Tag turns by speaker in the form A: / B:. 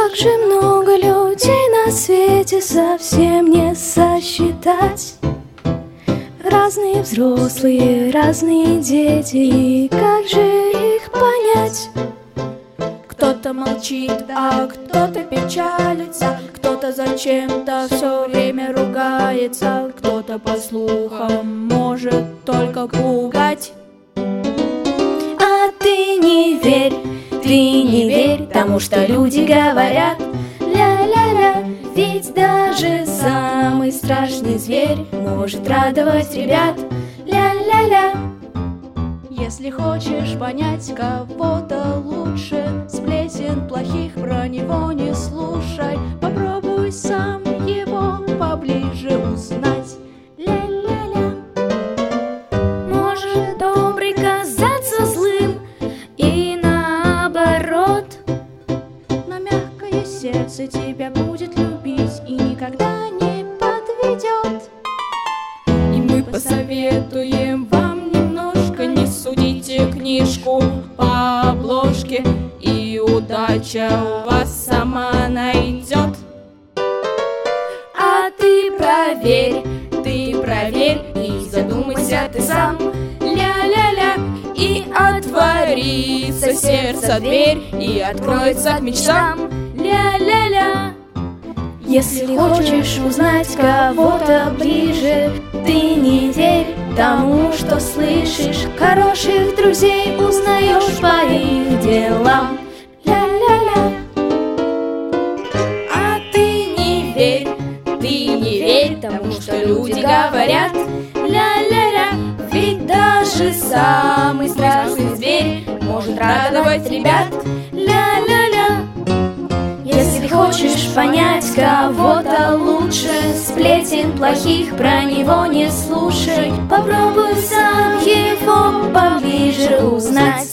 A: Как же много людей на свете, совсем не сосчитать. Разные взрослые, разные дети, и как же их понять?
B: Кто-то молчит, а кто-то печалится, кто-то зачем-то все время ругается, кто-то по слухам может только пугать.
A: А ты не верь тому, что люди говорят. Ля-ля-ля, ведь даже самый страшный зверь может радовать ребят. Ля-ля-ля.
B: Если хочешь понять кого-то лучше, сплетен плохих про него не слушай. Попробуй сам его поближе узнать. Ля-ля-ля.
A: Может добрый казаться злым и наоборот,
B: Но мягкое сердце тебя будет любить и никогда не подведет. И мы посоветуем вам немножко: не судите книжку по обложке, и удача у вас сама найдет.
A: а ты проверь и задумайся ты сам. Ля-ля-ля,
B: И отворится сердце дверь, и откроется к мечтам.
A: ля-ля-ля. Если хочешь узнать кого-то ближе, ты не верь тому, что слышишь. Хороших друзей узнаешь по их делам. Ля-ля-ля.
B: А ты не верь тому, что люди говорят.
A: Ля-ля-ля.
B: Ведь даже самый страшный зверь может радовать ребят.
A: Ля-ля-ля. Если хочешь понять кого-то лучше, сплетен плохих про него не слушай. Попробуй сам его поближе узнать.